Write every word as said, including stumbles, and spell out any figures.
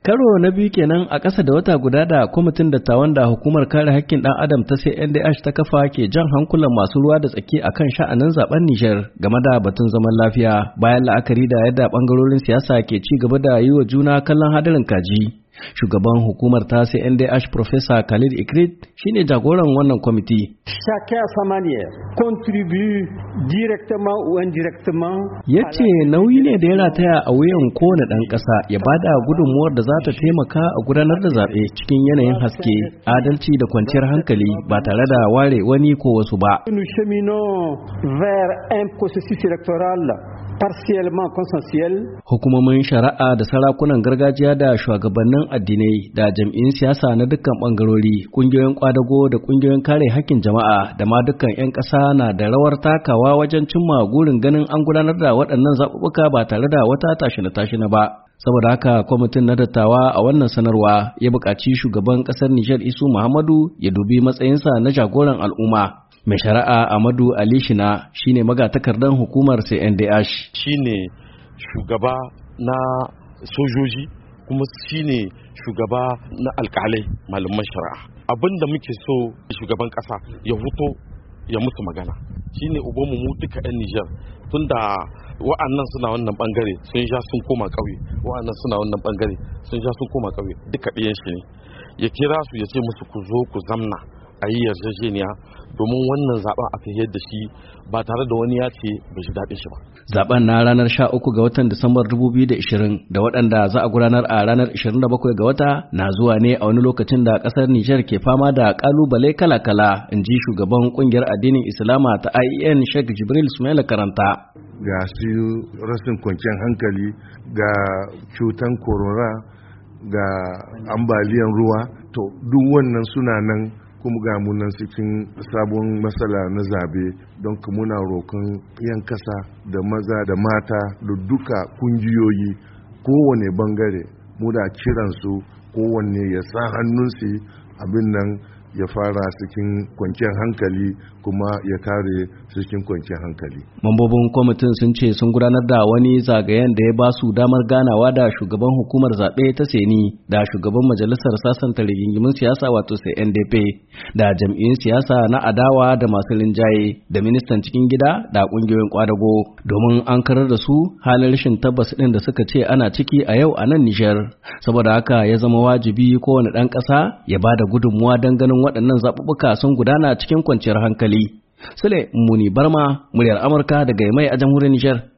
Karo na biyu kenan a ƙasa da wata guda da kwamitin dattawan da hukumar kare haƙƙin ɗan adam ta C N D H ta kafa ke jan hankulan masu ruwa da tsaki akan sha'anin zaben Nijar game da batun zaman lafiya bayan la'akari da yadda ɓangarorin siyasa ke ci gaba da yi wa juna kallon hadarin kaji. Shugaban hukumar ta C N D H Professor Khalid Ikrit shine jagoran wannan kwamiti. Chacun à sa manière contribue directement ou indirectement. Yace nauyi ne da ya rataya a wuyan kowane ɗan ƙasa ya bada gudunmuwar da za ta taimaka a gudanar da zaɓe cikin yanayin haske, adalci da kwanciyar hankali ba tare da ware wani ko wasu ba. Nous cheminons vers un processus électoral partiellement consensuel. Hukumomin shari'a da sarakunan gargajiya da shugabannin addinai da jam'iyyun siyasa na dukkan bangarori, kungiyoyin kwadago da kungiyoyin kare hakkin jama'a da ma dukkan 'yan ƙasa na da rawar takawa wajen cimma gurin ganin an gudanar da waɗannan zaɓuɓɓuka ba tare da wata tashina-tashina ba. Saboda haka kwamitin na dattawa a wannan sanarwa ya buƙaci shugaban ƙasar Nijar Isu Muhammadu ya dubi matsayinsa na jagoran al'umma. Mai shari'a Amadu Ali Shina shine magatakardan hukumar C N D H. Shine shugaba na sojoji kuma shine shugaba na alkalai malaman shari'a. Abinda muke so shugaban kasa ya huto ya musu magana. Shine ubanmu mu duka 'yan Nijar tunda wa'annan suna wannan bangare sun sha sun koma ƙauye, wa'annan suna wannan bangare sun sha sun koma ƙauye, duka ɗiyan shi ne. Ya kira su ya ce musu ku zo ku zamna a yi yarjejeniya domin wannan zaben a tafiyar da shi ba tare da wani ya ce bai ji daɗin shi ba. Zaben na ranar sha uku ga watan Disambar dubu biyu da ishirin da waɗanda za a gudanar a ranar ishirin da bakwai ga wata na zuwa ne a wani lokacin da ƙasar Nijar ke fama da ƙalubale kala-kala, in ji shugaban ƙungiyar addinin Islama ta I E N Sheikh Jibril Sumaila Karanta. Ga su rashin kwanciyar hankali, ga cutan corona, ga ambaliyan ruwa, to duk wannan suna nan kuma ga munan cikin sabon matsala na zabe don muna roƙon yan kasa da maza da mata da duka kungiyoyi kowane bangare mu da kiransu kowanne ya sa hannunsu abin nan ya fara cikin kwanciyar hankali kuma ya kare cikin kwanciyar hankali. Mambobin kwamitin sun ce sun gudanar da wani zagayen da ya ba su damar ganawa da shugaban hukumar zaɓe ta Seni da shugaban majalisar sasanta rigingimin siyasa wato C N D P da jam'iyyun siyasa na adawa da masu linjaye da ministan cikin gida da ƙungiyoyin kwadago domin an karar da su halin rashin tabbas ɗin da suka ce ana ciki a yau a nan Nijar. Saboda haka ya zama wajibi kowane ɗan ƙasa ya ba da gudunmuwa don ganin waɗannan zaɓuɓɓuka sun gudana cikin kwanciyar hankali. Sule Muni Barma, muryar Amurka daga Yamai a jamhuriyar Nijar.